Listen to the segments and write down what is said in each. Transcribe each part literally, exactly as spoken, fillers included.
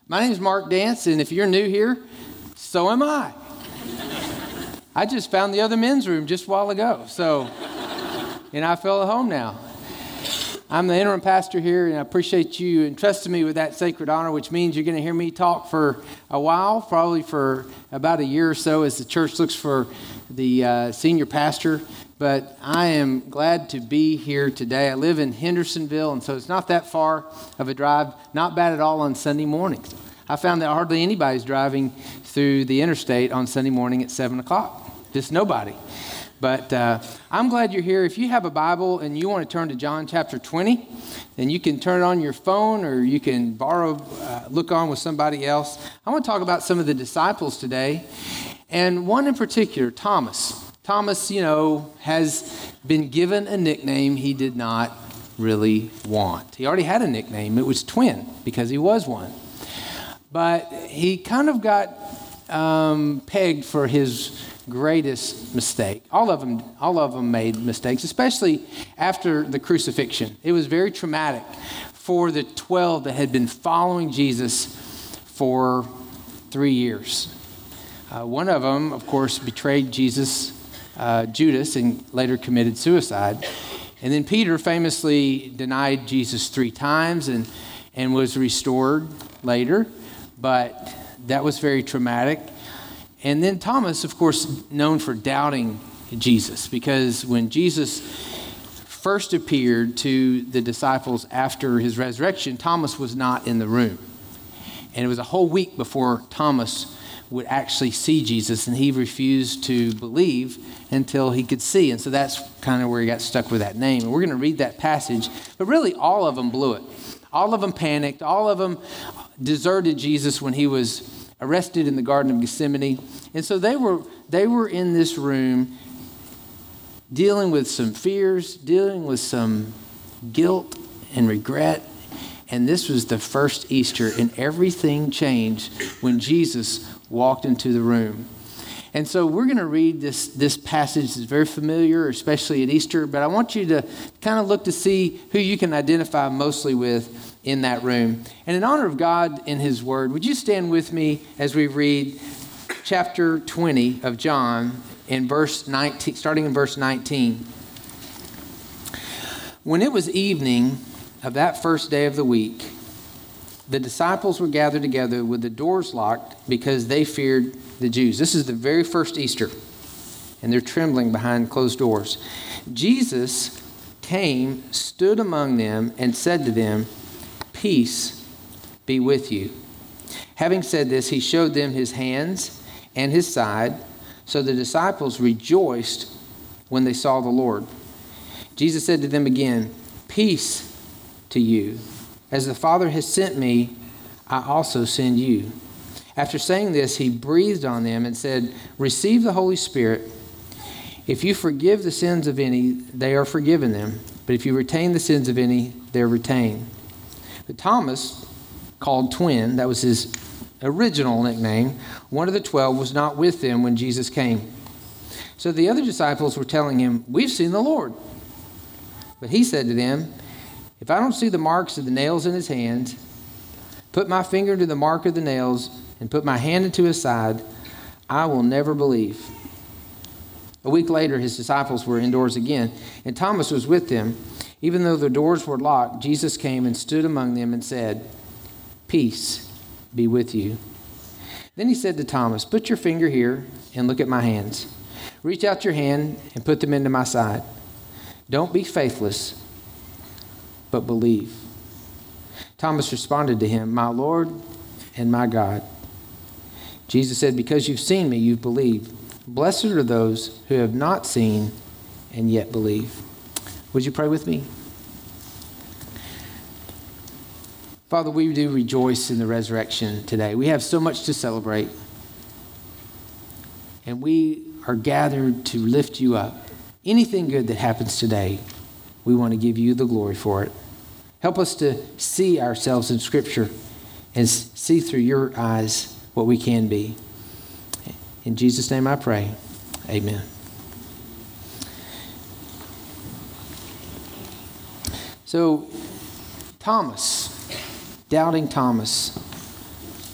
My name is Mark Dance, and if you're new here, so am I. I just found the other men's room just a while ago, so, and I feel at home now. I'm the interim pastor here, and I appreciate you entrusting me with that sacred honor, which means you're going to hear me talk for a while, probably for about a year or so as the church looks for the uh, senior pastor. But I am glad to be here today. I live in Hendersonville, and so it's not that far of a drive, not bad at all on Sunday mornings. I found that hardly anybody's driving through the interstate on Sunday morning at seven o'clock. Just nobody. But uh, I'm glad you're here. If you have a Bible and you want to turn to John chapter twenty, then you can turn it on your phone or you can borrow, uh, look on with somebody else. I want to talk about some of the disciples today, and one in particular, Thomas. Thomas, you know, has been given a nickname he did not really want. He already had a nickname. It was Twin, because he was one. But he kind of got um, pegged for his greatest mistake. All of them, all of them made mistakes, especially after the crucifixion. It was very traumatic for the twelve that had been following Jesus for three years. Uh, one of them, of course, betrayed Jesus, uh, Judas, and later committed suicide. And then Peter famously denied Jesus three times and, and was restored later. But that was very traumatic. And then Thomas, of course, known for doubting Jesus, because when Jesus first appeared to the disciples after his resurrection, Thomas was not in the room. And it was a whole week before Thomas would actually see Jesus, and he refused to believe until he could see. And so that's kind of where he got stuck with that name. And we're going to read that passage, but really all of them blew it. All of them panicked. All of them deserted Jesus when he was arrested in the Garden of Gethsemane. And so they were they were in this room dealing with some fears, dealing with some guilt and regret. And this was the first Easter, and everything changed when Jesus walked into the room. And so we're going to read this, this passage that's very familiar, especially at Easter, but I want you to kind of look to see who you can identify mostly with in that room. And in honor of God and his word, would you stand with me as we read chapter twenty of John in verse nineteen, starting in verse nineteen. When it was evening of that first day of the week, the disciples were gathered together with the doors locked because they feared the Jews. This is the very first Easter, and they're trembling behind closed doors. Jesus came, stood among them, and said to them, "Peace be with you." Having said this, he showed them his hands and his side. So the disciples rejoiced when they saw the Lord. Jesus said to them again, "Peace to you. As the Father has sent me, I also send you." After saying this, he breathed on them and said, "Receive the Holy Spirit. If you forgive the sins of any, they are forgiven them. But if you retain the sins of any, they're retained." But Thomas, called Twin, that was his original nickname, one of the twelve, was not with them when Jesus came. So the other disciples were telling him, "We've seen the Lord." But he said to them, "If I don't see the marks of the nails in his hands, put my finger into the mark of the nails, and put my hand into his side, I will never believe." A week later, his disciples were indoors again, and Thomas was with them. Even though the doors were locked, Jesus came and stood among them and said, "Peace be with you." Then he said to Thomas, "Put your finger here and look at my hands. Reach out your hand and put them into my side. Don't be faithless, but believe." Thomas responded to him, "My Lord and my God." Jesus said, "Because you've seen me, you've believed. Blessed are those who have not seen and yet believe." Would you pray with me? Father, we do rejoice in the resurrection today. We have so much to celebrate. And we are gathered to lift you up. Anything good that happens today, we want to give you the glory for it. Help us to see ourselves in Scripture and see through your eyes what we can be. In Jesus' name I pray. Amen. So, Thomas, doubting Thomas.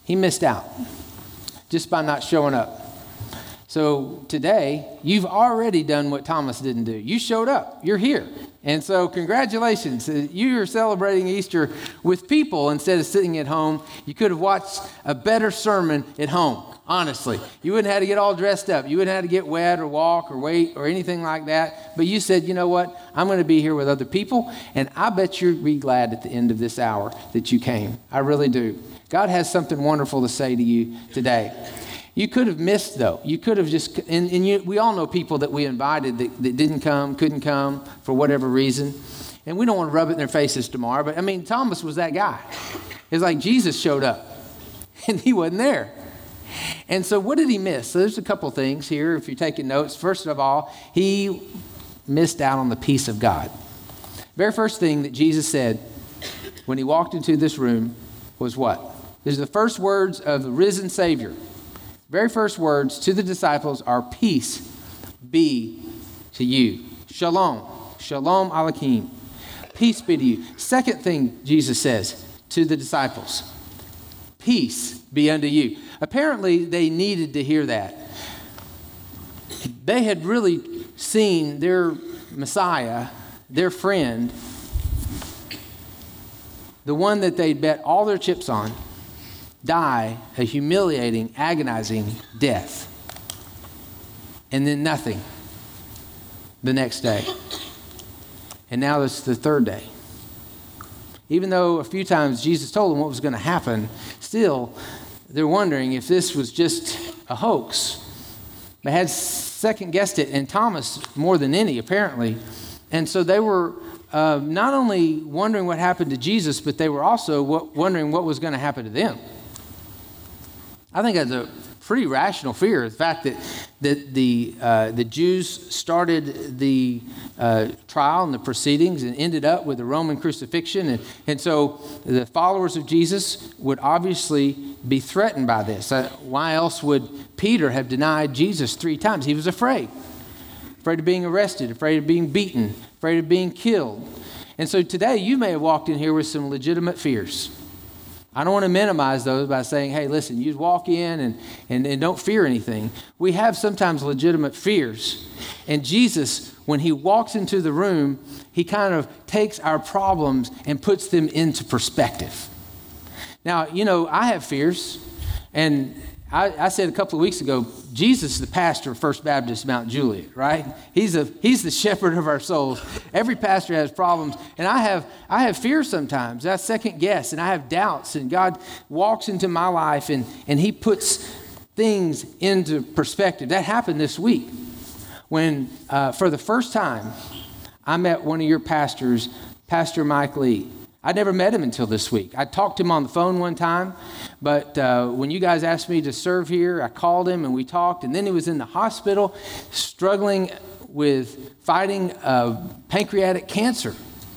He missed out just by not showing up. So today, you've already done what Thomas didn't do. You showed up. You're here. And so congratulations. You are celebrating Easter with people instead of sitting at home. You could have watched a better sermon at home, honestly. You wouldn't have to get all dressed up. You wouldn't have to get wet or walk or wait or anything like that. But you said, you know what? I'm going to be here with other people. And I bet you'll be glad at the end of this hour that you came. I really do. God has something wonderful to say to you today. You could have missed, though. You could have just, and, and you, we all know people that we invited that, that didn't come, couldn't come for whatever reason. And we don't want to rub it in their faces tomorrow. But, I mean, Thomas was that guy. It's like Jesus showed up, and he wasn't there. And so what did he miss? So there's a couple things here if you're taking notes. First of all, he missed out on the peace of God. Very first thing that Jesus said when he walked into this room was what? These are the first words of the risen Savior. Very first words to the disciples are peace be to you. Shalom. Shalom aleichem. Peace be to you. Second thing Jesus says to the disciples, peace be unto you. Apparently they needed to hear that. They had really seen their Messiah, their friend, the one that they'd bet all their chips on, die a humiliating, agonizing death. And then nothing the next day. And now it's the third day. Even though a few times Jesus told them what was going to happen, still they're wondering if this was just a hoax. They had second guessed it, and Thomas more than any, apparently. And so they were uh, not only wondering what happened to Jesus, but they were also what, wondering what was going to happen to them. I think that's a pretty rational fear. The fact that, that the, uh, the Jews started the uh, trial and the proceedings and ended up with the Roman crucifixion. And, and so the followers of Jesus would obviously be threatened by this. Uh, why else would Peter have denied Jesus three times? He was afraid. Afraid of being arrested, afraid of being beaten, afraid of being killed. And so today you may have walked in here with some legitimate fears. I don't want to minimize those by saying, hey, listen, you walk in and, and, and don't fear anything. We have sometimes legitimate fears. And Jesus, when he walks into the room, he kind of takes our problems and puts them into perspective. Now, you know, I have fears. And I, I said a couple of weeks ago, Jesus is the pastor of First Baptist Mount Juliet, right? He's a he's the shepherd of our souls. Every pastor has problems, and I have I have fear sometimes. I second guess, and I have doubts, and God walks into my life, and, and he puts things into perspective. That happened this week when, uh, for the first time, I met one of your pastors, Pastor Mike Lee. I'd never met him until this week. I talked to him on the phone one time, but uh, when you guys asked me to serve here, I called him and we talked, and then he was in the hospital struggling with fighting uh, pancreatic cancer.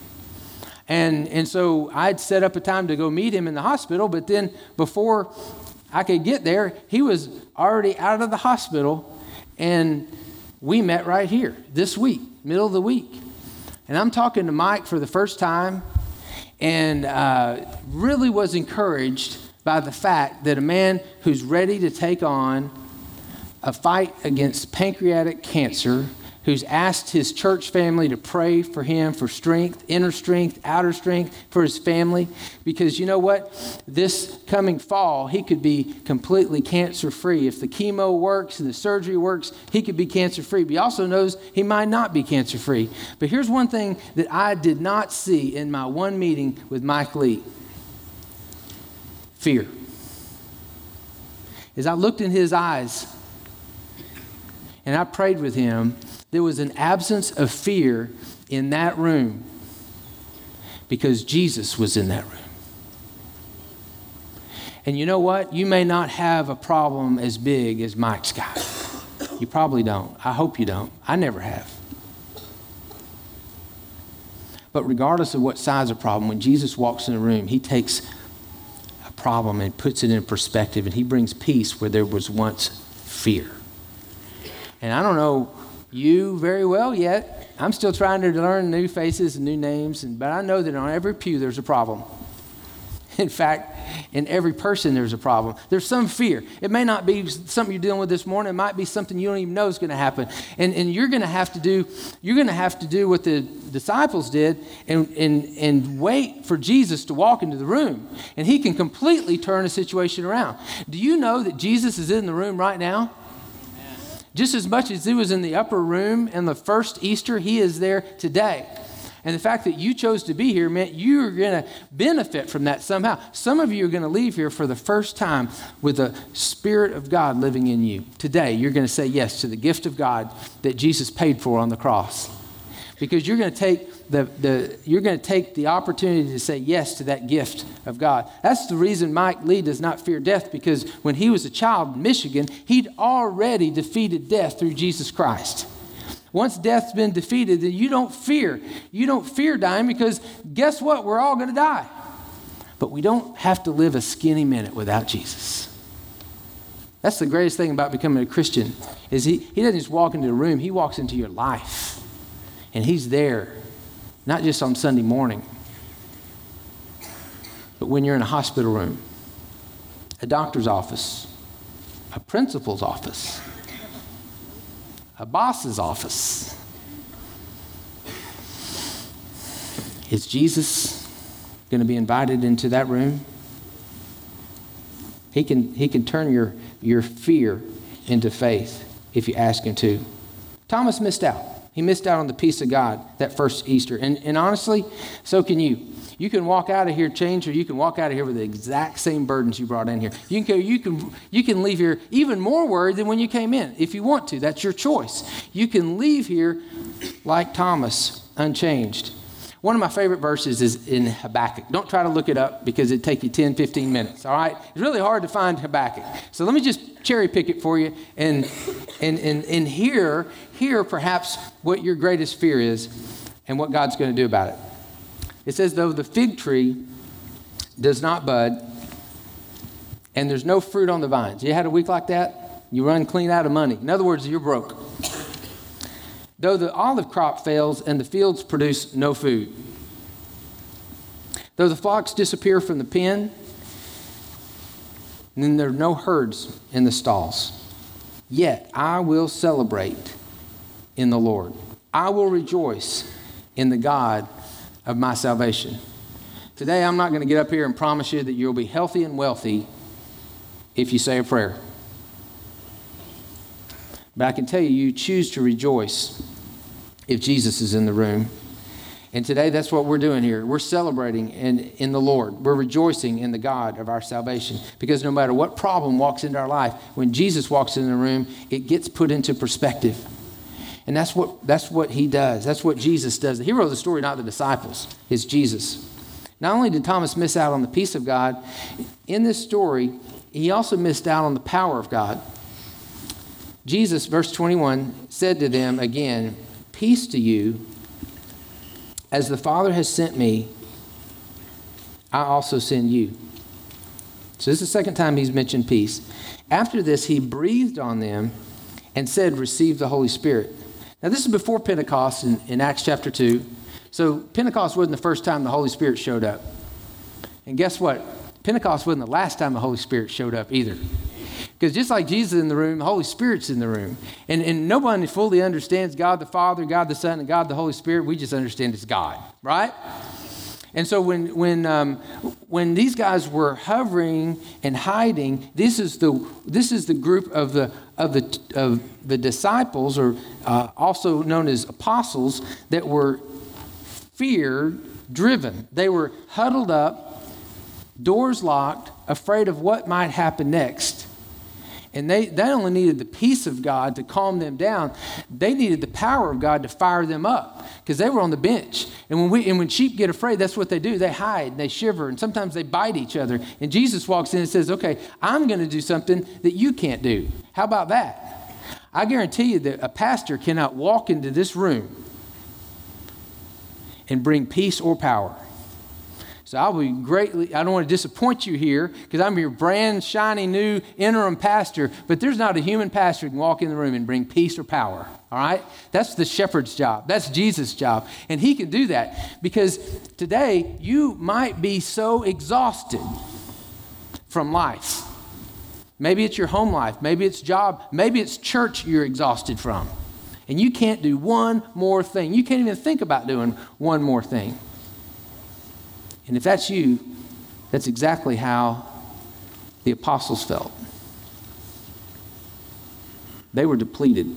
And, and so I'd set up a time to go meet him in the hospital, but then before I could get there, he was already out of the hospital, and we met right here this week, middle of the week. And I'm talking to Mike for the first time, and uh, really was encouraged by the fact that a man who's ready to take on a fight against pancreatic cancer, who's asked his church family to pray for him for strength, inner strength, outer strength for his family, because you know what? This coming fall, he could be completely cancer-free. If the chemo works and the surgery works, he could be cancer-free. But he also knows he might not be cancer-free. But here's one thing that I did not see in my one meeting with Mike Lee. Fear. As I looked in his eyes and I prayed with him, there was an absence of fear in that room because Jesus was in that room. And you know what? You may not have a problem as big as Mike's got. You probably don't. I hope you don't. I never have. But regardless of what size of problem, when Jesus walks in a room, he takes a problem and puts it in perspective, and he brings peace where there was once fear. And I don't know you very well yet. I'm still trying to learn new faces and new names, and, but I know that on every pew there's a problem. In fact, in every person there's a problem. There's some fear. It may not be something you're dealing with this morning. It might be something you don't even know is going to happen. And, and you're going to have to do, you're going to have to do what the disciples did and, and, and wait for Jesus to walk into the room. And he can completely turn a situation around. Do you know that Jesus is in the room right now? Just as much as he was in the upper room in the first Easter, he is there today. And the fact that you chose to be here meant you're going to benefit from that somehow. Some of you are going to leave here for the first time with the Spirit of God living in you. Today, you're going to say yes to the gift of God that Jesus paid for on the cross. Because you're going to take the, the you're going to take the opportunity to say yes to that gift of God. That's the reason Mike Lee does not fear death, because when he was a child in Michigan, he'd already defeated death through Jesus Christ. Once death's been defeated, then you don't fear. You don't fear dying, because guess what? We're all going to die. But we don't have to live a skinny minute without Jesus. That's the greatest thing about becoming a Christian, is he, he doesn't just walk into a room, he walks into your life. And he's there, not just on Sunday morning, but when you're in a hospital room, a doctor's office, a principal's office, a boss's office. Is Jesus going to be invited into that room? He can, he can turn your, your fear into faith if you ask him to. Thomas missed out. He missed out on the peace of God that first Easter. And, and honestly, so can you. You can walk out of here changed, or you can walk out of here with the exact same burdens you brought in here. You can, you can, you can leave here even more worried than when you came in, if you want to. That's your choice. You can leave here like Thomas, unchanged. One of my favorite verses is in Habakkuk. Don't try to look it up, because it'd take you ten, fifteen minutes, all right? It's really hard to find Habakkuk. So let me just cherry pick it for you and, and, and, and hear, hear perhaps what your greatest fear is and what God's going to do about it. It says, though the fig tree does not bud and there's no fruit on the vines. You had a week like that? You run clean out of money. In other words, you're broke. Though the olive crop fails and the fields produce no food. Though the flocks disappear from the pen, and then there are no herds in the stalls. Yet I will celebrate in the Lord. I will rejoice in the God of my salvation. Today, I'm not going to get up here and promise you that you'll be healthy and wealthy if you say a prayer. But I can tell you, you choose to rejoice if Jesus is in the room. And today, that's what we're doing here. We're celebrating in, in the Lord. We're rejoicing in the God of our salvation. Because no matter what problem walks into our life, when Jesus walks in the room, it gets put into perspective. And that's what that's what he does. That's what Jesus does. The hero of the story, not the disciples, is Jesus. Not only did Thomas miss out on the peace of God, in this story, he also missed out on the power of God. Jesus, verse twenty-one, said to them again, "Peace to you. As the Father has sent me, I also send you." So this is the second time he's mentioned peace. After this, he breathed on them and said, "Receive the Holy Spirit." Now, this is before Pentecost in, in Acts chapter two. So Pentecost wasn't the first time the Holy Spirit showed up. And guess what? Pentecost wasn't the last time the Holy Spirit showed up either. Because just like Jesus is in the room, the Holy Spirit's in the room. And, and nobody fully understands God the Father, God the Son, and God the Holy Spirit. We just understand it's God, right? And so when when um, when these guys were hovering and hiding, this is the this is the group of the of the of the disciples, or uh, also known as apostles, that were fear-driven. They were huddled up, doors locked, afraid of what might happen next. And they, they only needed the peace of God to calm them down. They needed the power of God to fire them up, because they were on the bench. And when we and when sheep get afraid, that's what they do. They hide and they shiver, and sometimes they bite each other. And Jesus walks in and says, "Okay, I'm going to do something that you can't do." How about that? I guarantee you that a pastor cannot walk into this room and bring peace or power. So I'll be greatly, I don't want to disappoint you here, because I'm your brand shiny new interim pastor, but there's not a human pastor who can walk in the room and bring peace or power, all right? That's the shepherd's job. That's Jesus' job. And he can do that, because today you might be so exhausted from life. Maybe it's your home life. Maybe it's job. Maybe it's church you're exhausted from. And you can't do one more thing. You can't even think about doing one more thing. And if that's you, that's exactly how the apostles felt. They were depleted,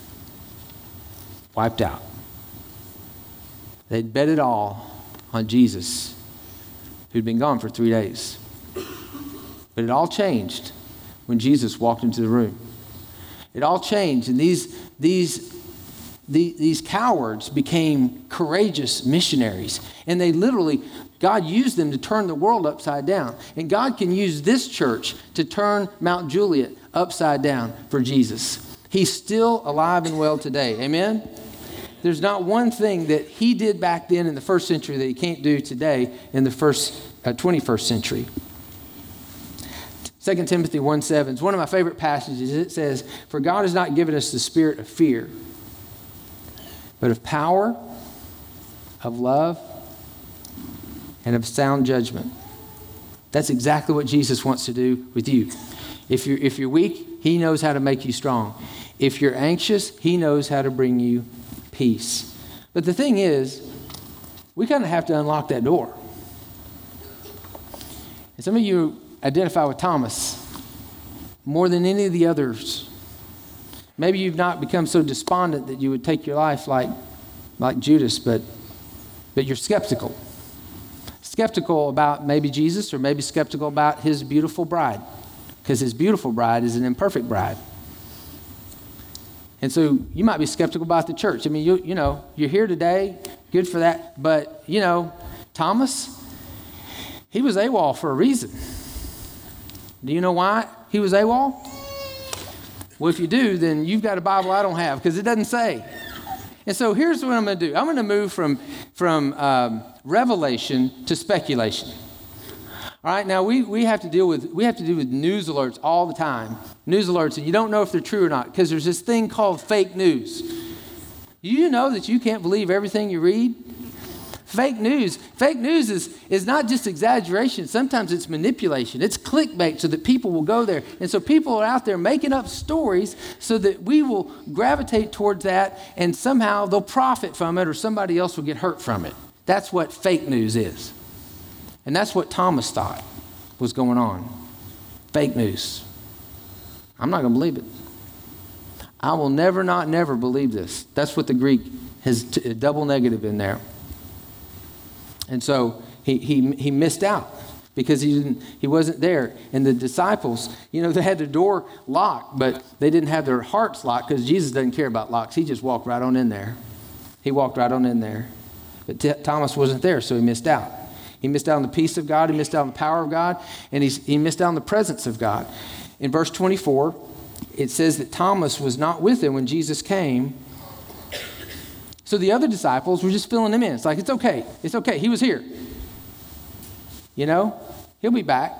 wiped out. They'd bet it all on Jesus, who'd been gone for three days. But it all changed when Jesus walked into the room. It all changed, and these, these, these, these cowards became courageous missionaries. And they literally, God used them to turn the world upside down. And God can use this church to turn Mount Juliet upside down for Jesus. He's still alive and well today. Amen? There's not one thing that he did back then in the first century that he can't do today in the first uh, twenty-first century. Second Timothy one seven is one of my favorite passages. It says, "For God has not given us the spirit of fear, but of power, of love, and of sound judgment." That's exactly what Jesus wants to do with you. If you're, if you're weak, he knows how to make you strong. If you're anxious, he knows how to bring you peace. But the thing is, we kind of have to unlock that door. And some of you identify with Thomas more than any of the others. Maybe you've not become so despondent that you would take your life like, like Judas, but, but you're skeptical. Skeptical about maybe Jesus, or maybe skeptical about his beautiful bride, because his beautiful bride is an imperfect bride. And so you might be skeptical about the church. I mean, you, you know, you're here today, good for that. But, you know, Thomas, he was AWOL for a reason. Do you know why he was AWOL? Well, if you do, then you've got a Bible I don't have, because it doesn't say. And so here's what I'm going to do. I'm going to move from, from um, revelation to speculation. All right, now we, we have to deal with we have to deal with news alerts all the time. News alerts, and you don't know if they're true or not, because there's this thing called fake news. Do you know that you can't believe everything you read? Fake news. Fake news is, is not just exaggeration. Sometimes it's manipulation. It's clickbait so that people will go there. And so people are out there making up stories so that we will gravitate towards that, and somehow they'll profit from it, or somebody else will get hurt from it. That's what fake news is. And that's what Thomas thought was going on. Fake news. I'm not going to believe it. I will never, not never believe this. That's what the Greek has, t- a double negative in there. And so he, he, he missed out because he, didn't, he wasn't there. And the disciples, you know, they had the door locked, but they didn't have their hearts locked, because Jesus doesn't care about locks. He just walked right on in there. He walked right on in there. But T- Thomas wasn't there, so he missed out. He missed out on the peace of God. He missed out on the power of God. And he's, he missed out on the presence of God. In verse twenty-four, it says that Thomas was not with him when Jesus came. So the other disciples were just filling him in. It's like, it's okay. It's okay. He was here. You know, he'll be back.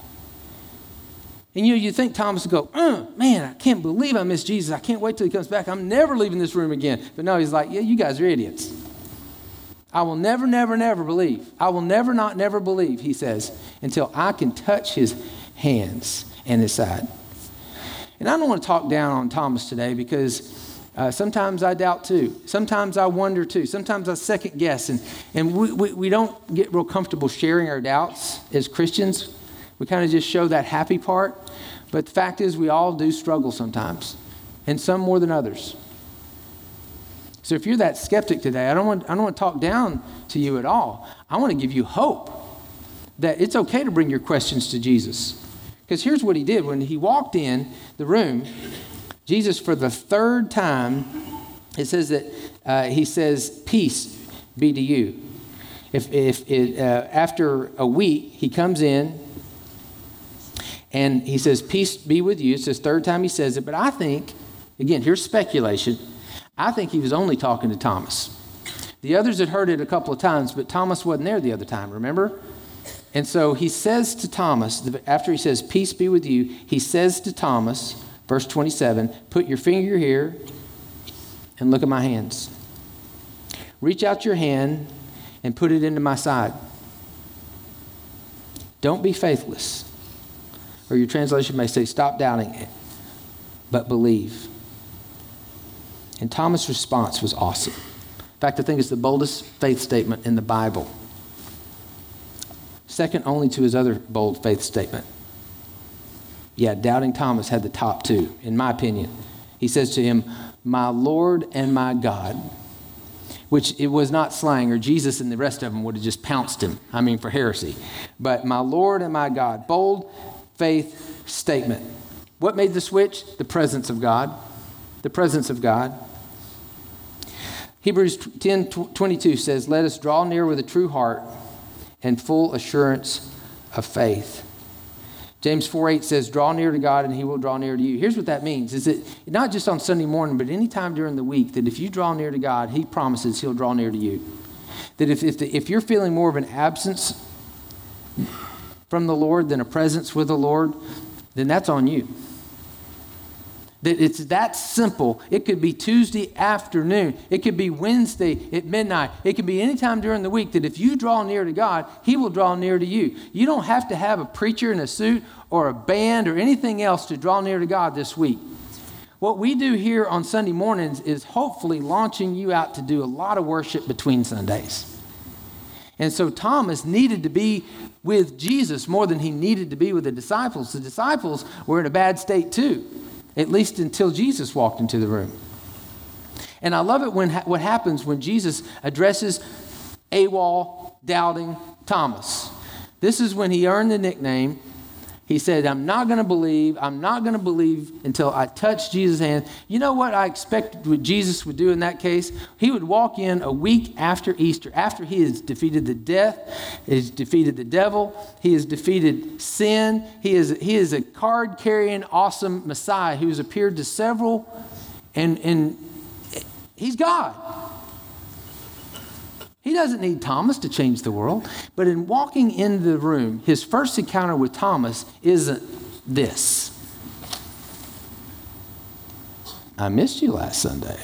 And you, you think Thomas would go, uh, man, I can't believe I missed Jesus. I can't wait till he comes back. I'm never leaving this room again. But no, he's like, yeah, you guys are idiots. I will never, never, never believe. I will never, not never believe, he says, until I can touch his hands and his side. And I don't want to talk down on Thomas today, because uh, sometimes I doubt too. Sometimes I wonder too. Sometimes I second guess. And, and we, we, we don't get real comfortable sharing our doubts as Christians. We kind of just show that happy part. But the fact is, we all do struggle sometimes, and some more than others. So if you're that skeptic today, I don't want I don't want to talk down to you at all. I want to give you hope that it's okay to bring your questions to Jesus. Because here's what he did. When he walked in the room, Jesus, for the third time, it says that uh, he says, "Peace be to you." If if it, uh, after a week, he comes in and he says, "Peace be with you." It's his third time he says it. But I think, again, here's speculation. I think he was only talking to Thomas. The others had heard it a couple of times, but Thomas wasn't there the other time, remember? And so he says to Thomas, after he says, "Peace be with you," he says to Thomas, verse twenty-seven, "Put your finger here and look at my hands. Reach out your hand and put it into my side. Don't be faithless, or your translation may say, stop doubting it, but believe. And Thomas' response was awesome. In fact, I think it's the boldest faith statement in the Bible. Second only to his other bold faith statement. Yeah, doubting Thomas had the top two, in my opinion. He says to him, my Lord and my God, which it was not slang, or Jesus and the rest of them would have just pounced him, I mean, for heresy. But my Lord and my God, bold faith statement. What made the switch? The presence of God. The presence of God. Hebrews ten twenty-two says, let us draw near with a true heart and full assurance of faith. James four eight says, draw near to God and he will draw near to you. Here's what that means, is that not just on Sunday morning, but any time during the week, that if you draw near to God, he promises he'll draw near to you. That if, if, the, if you're feeling more of an absence from the Lord than a presence with the Lord, then that's on you. That it's that simple. It could be Tuesday afternoon. It could be Wednesday at midnight. It could be any time during the week that if you draw near to God, he will draw near to you. You don't have to have a preacher in a suit or a band or anything else to draw near to God this week. What we do here on Sunday mornings is hopefully launching you out to do a lot of worship between Sundays. And so Thomas needed to be with Jesus more than he needed to be with the disciples. The disciples were in a bad state too, at least until Jesus walked into the room. And I love it when what happens when Jesus addresses AWOL, doubting Thomas. This is when he earned the nickname. He said, I'm not going to believe. I'm not going to believe until I touch Jesus' hand. You know what I expected what Jesus would do in that case? He would walk in a week after Easter, after he has defeated the death, he has defeated the devil, he has defeated sin. He is, he is a card-carrying, awesome Messiah who's appeared to several, and, and he's God. He doesn't need Thomas to change the world. But in walking into the room, his first encounter with Thomas isn't this. I missed you last Sunday.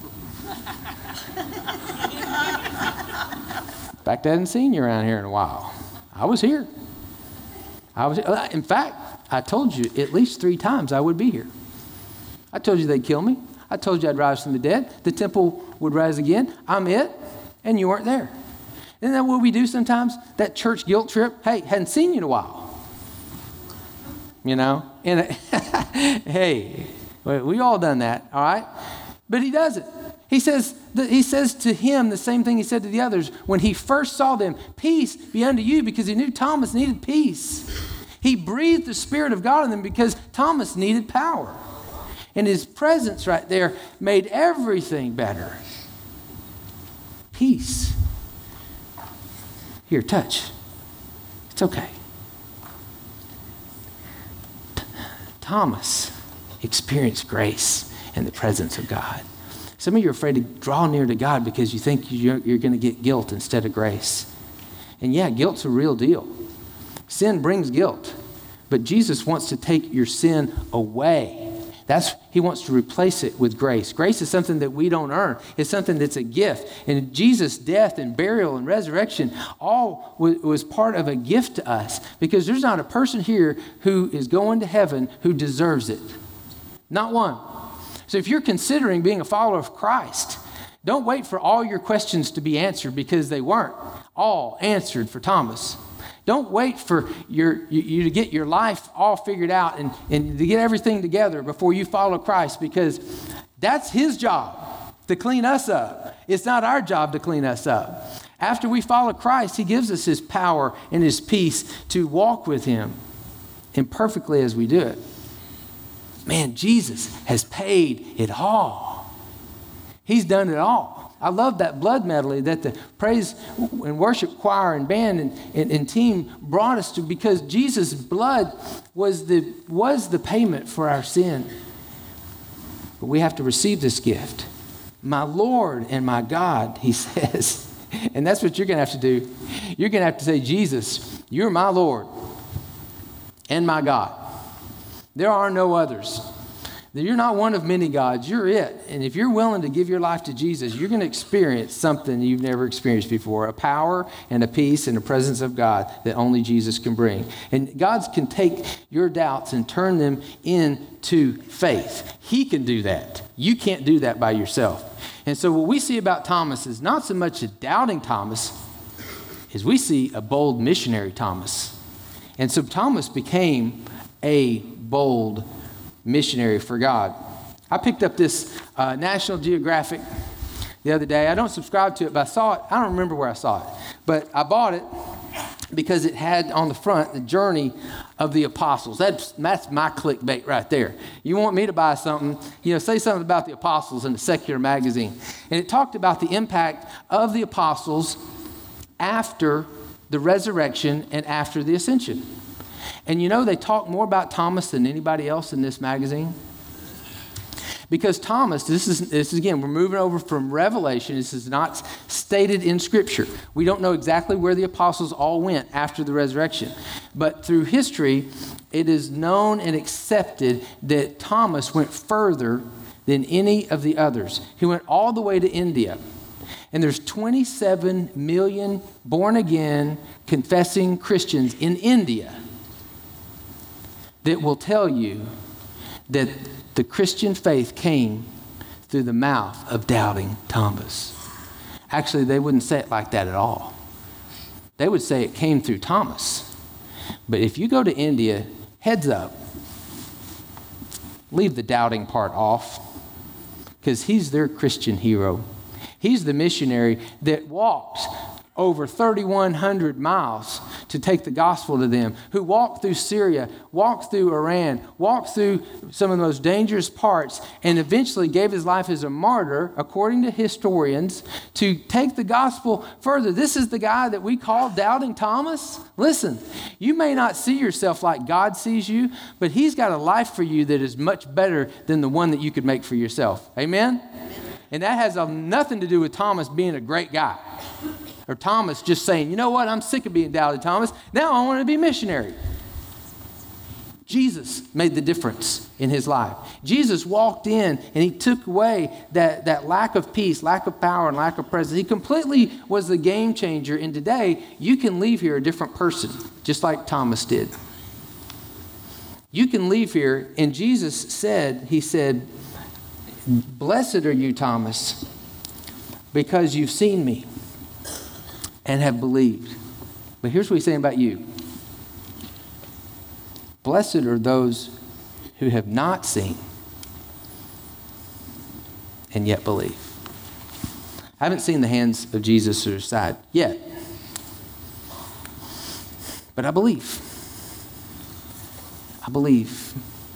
In fact, I hadn't seen you around here in a while. I was here. I was. In fact, I told you at least three times I would be here. I told you they'd kill me. I told you I'd rise from the dead. The temple would rise again. I'm it. And you weren't there. Isn't that what we do sometimes? That church guilt trip. Hey, hadn't seen you in a while. You know? And hey, we all done that, all right? But he doesn't. He says, he says to him the same thing he said to the others when he first saw them, peace be unto you, because he knew Thomas needed peace. He breathed the Spirit of God in them because Thomas needed power. And his presence right there made everything better. Peace. Here, touch. It's okay. T- Thomas experienced grace in the presence of God. Some of you are afraid to draw near to God because you think you're, you're going to get guilt instead of grace. And yeah, guilt's a real deal. Sin brings guilt. But Jesus wants to take your sin away. That's, he wants to replace it with grace. Grace is something that we don't earn. It's something that's a gift. And Jesus' death and burial and resurrection all was, was part of a gift to us, because there's not a person here who is going to heaven who deserves it. Not one. So if you're considering being a follower of Christ, don't wait for all your questions to be answered, because they weren't all answered for Thomas. Don't wait for your, you, you to get your life all figured out and, and to get everything together before you follow Christ, because that's his job to clean us up. It's not our job to clean us up. After we follow Christ, he gives us his power and his peace to walk with him imperfectly as we do it. Man, Jesus has paid it all. He's done it all. I love that blood medley that the praise and worship choir and band and, and, and team brought us to, because Jesus' blood was the, was the payment for our sin. But we have to receive this gift. My Lord and my God, he says. And that's what you're going to have to do. You're going to have to say, Jesus, you're my Lord and my God. There are no others. that you're not one of many gods. You're it. And if you're willing to give your life to Jesus, you're going to experience something you've never experienced before, a power and a peace and a presence of God that only Jesus can bring. And God can take your doubts and turn them into faith. He can do that. You can't do that by yourself. And so what we see about Thomas is not so much a doubting Thomas, as we see a bold missionary Thomas. And so Thomas became a bold missionary for God. I picked up this uh, National Geographic the other day. I don't subscribe to it, but I saw it. I don't remember where I saw it, but I bought it because it had on the front the journey of the apostles. That's, that's my clickbait right there. You want me to buy something, you know, say something about the apostles in a secular magazine. And it talked about the impact of the apostles after the resurrection and after the ascension. And you know, they talk more about Thomas than anybody else in this magazine. Because Thomas, this is, this is again, we're moving over from Revelation. This is not stated in Scripture. We don't know exactly where the apostles all went after the resurrection. But through history, it is known and accepted that Thomas went further than any of the others. He went all the way to India. And there's twenty-seven million born-again, confessing Christians in India that will tell you that the Christian faith came through the mouth of doubting Thomas. Actually, they wouldn't say it like that at all. They would say it came through Thomas. But if you go to India, heads up, leave the doubting part off, because he's their Christian hero. He's the missionary that walked over thirty-one hundred miles to take the gospel to them, who walked through Syria, walked through Iran, walked through some of the most dangerous parts, and eventually gave his life as a martyr, according to historians, to take the gospel further. This is the guy that we call Doubting Thomas. Listen, you may not see yourself like God sees you, but he's got a life for you that is much better than the one that you could make for yourself. Amen? And that has nothing to do with Thomas being a great guy. Or Thomas just saying, you know what, I'm sick of being doubted, Thomas. Now I want to be a missionary. Jesus made the difference in his life. Jesus walked in and he took away that, that lack of peace, lack of power, and lack of presence. He completely was the game changer. And today, you can leave here a different person, just like Thomas did. You can leave here, and Jesus said, he said, blessed are you, Thomas, because you've seen me and have believed. But here's what he's saying about you. Blessed are those who have not seen and yet believe. I haven't seen the hands of Jesus at his side yet, but I believe. I believe.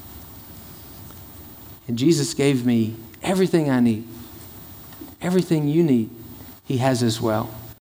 And Jesus gave me everything I need. Everything you need, he has as well.